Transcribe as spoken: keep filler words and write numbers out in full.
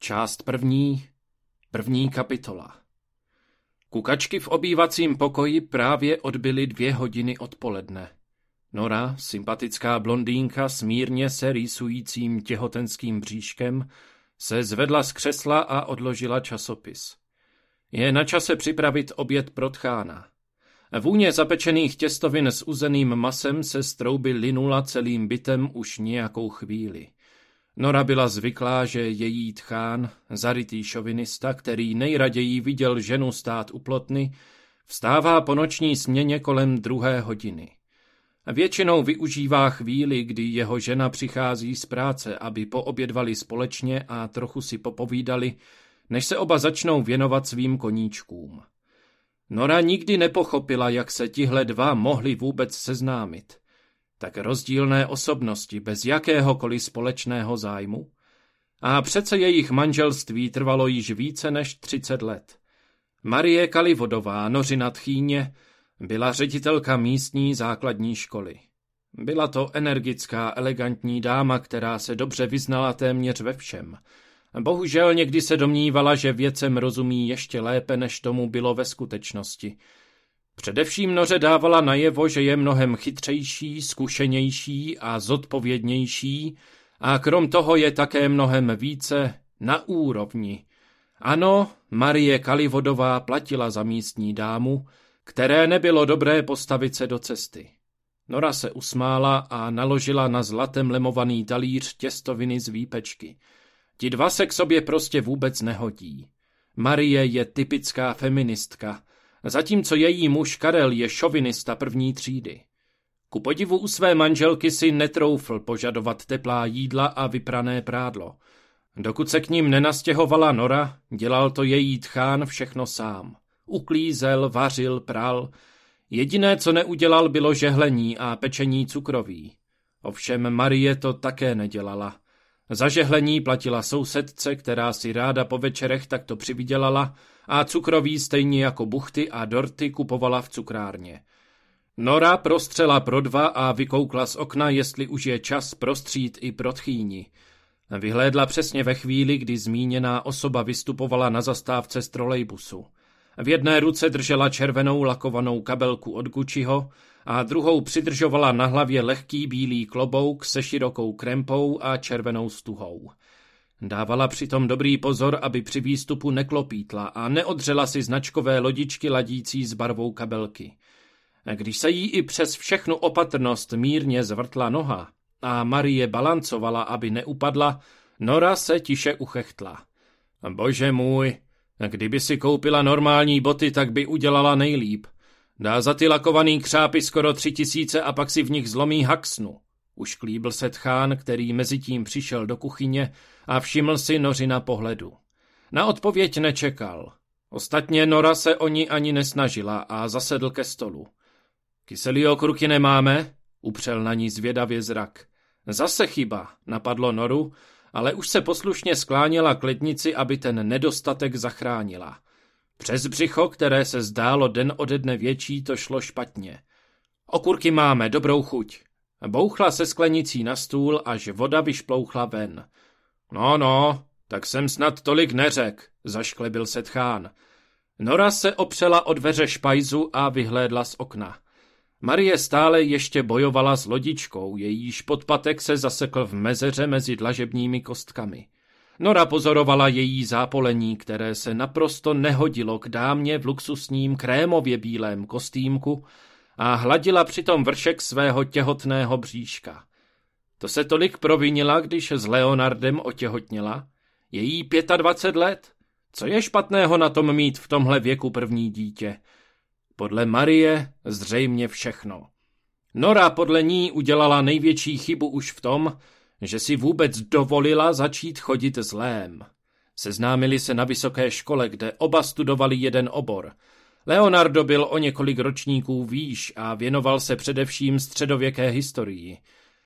Část první, první kapitola. Kukačky v obývacím pokoji právě odbyly dvě hodiny odpoledne. Nora, sympatická blondýnka s mírně se rýsujícím těhotenským bříškem, se zvedla z křesla a odložila časopis. Je na čase připravit oběd pro tchána. Vůně zapečených těstovin s uzeným masem se z trouby linula celým bytem už nějakou chvíli. Nora byla zvyklá, že její tchán, zarytý šovinista, který nejraději viděl ženu stát u plotny, vstává po noční směně kolem druhé hodiny. Většinou využívá chvíli, kdy jeho žena přichází z práce, aby poobědvali společně a trochu si popovídali, než se oba začnou věnovat svým koníčkům. Nora nikdy nepochopila, jak se tihle dva mohli vůbec seznámit. Tak rozdílné osobnosti bez jakéhokoliv společného zájmu. A přece jejich manželství trvalo již více než třicet let. Marie Kalivodová, Nořina tchýně, byla ředitelka místní základní školy. Byla to energická, elegantní dáma, která se dobře vyznala téměř ve všem. Bohužel někdy se domnívala, že věcem rozumí ještě lépe, než tomu bylo ve skutečnosti. Především Noře dávala najevo, že je mnohem chytřejší, zkušenější a zodpovědnější a krom toho je také mnohem více na úrovni. Ano, Marie Kalivodová platila za místní dámu, které nebylo dobré postavit se do cesty. Nora se usmála a naložila na zlatem lemovaný talíř těstoviny z výpečky. Ti dva se k sobě prostě vůbec nehodí. Marie je typická feministka, zatímco její muž Karel je šovinista první třídy. Ku podivu u své manželky si netroufl požadovat teplá jídla a vyprané prádlo. Dokud se k ním nenastěhovala Nora, dělal to její tchán všechno sám. Uklízel, vařil, pral. Jediné, co neudělal, bylo žehlení a pečení cukroví. Ovšem Marie to také nedělala. Za žehlení platila sousedce, která si ráda po večerech takto přivydělala, a cukroví stejně jako buchty a dorty kupovala v cukrárně. Nora prostřela pro dva a vykoukla z okna, jestli už je čas prostřít i pro tchýni. Vyhlédla přesně ve chvíli, kdy zmíněná osoba vystupovala na zastávce z trolejbusu. V jedné ruce držela červenou lakovanou kabelku od Gucciho a druhou přidržovala na hlavě lehký bílý klobouk se širokou krempou a červenou stuhou. Dávala přitom dobrý pozor, aby při výstupu neklopítla a neodřela si značkové lodičky ladící s barvou kabelky. Když se jí i přes všechnu opatrnost mírně zvrtla noha a Marie balancovala, aby neupadla, Nora se tiše uchechtla. Bože můj, kdyby si koupila normální boty, tak by udělala nejlíp. Dá za ty lakovaný křápy skoro tři tisíce a pak si v nich zlomí haxnu. Ušklíbl se tchán, který mezitím přišel do kuchyně a všiml si Nořina pohledu. Na odpověď nečekal. Ostatně Nora se o ní ani nesnažila a zasedl ke stolu. Kyselý okruky nemáme? Upřel na ní zvědavě zrak. Zase chyba, napadlo Noru, ale už se poslušně skláněla k lednici, aby ten nedostatek zachránila. Přes břicho, které se zdálo den ode dne větší, to šlo špatně. Okurky máme, dobrou chuť. Bouchla se sklenicí na stůl, až voda vyšplouchla ven. No, no, tak jsem snad tolik neřek, zašklebil se tchán. Nora se opřela o dveře špajzu a vyhlédla z okna. Marie stále ještě bojovala s lodičkou, jejíž podpatek se zasekl v mezeře mezi dlažebními kostkami. Nora pozorovala její zápolení, které se naprosto nehodilo k dámě v luxusním krémově bílém kostýmku a hladila přitom vršek svého těhotného bříška. To se tolik provinila, když s Leonardem otěhotněla? Její dvacet pět let? Co je špatného na tom mít v tomhle věku první dítě? Podle Marie zřejmě všechno. Nora podle ní udělala největší chybu už v tom, že si vůbec dovolila začít chodit s Lém. Seznámili se na vysoké škole, kde oba studovali jeden obor. Leonardo byl o několik ročníků výš a věnoval se především středověké historii.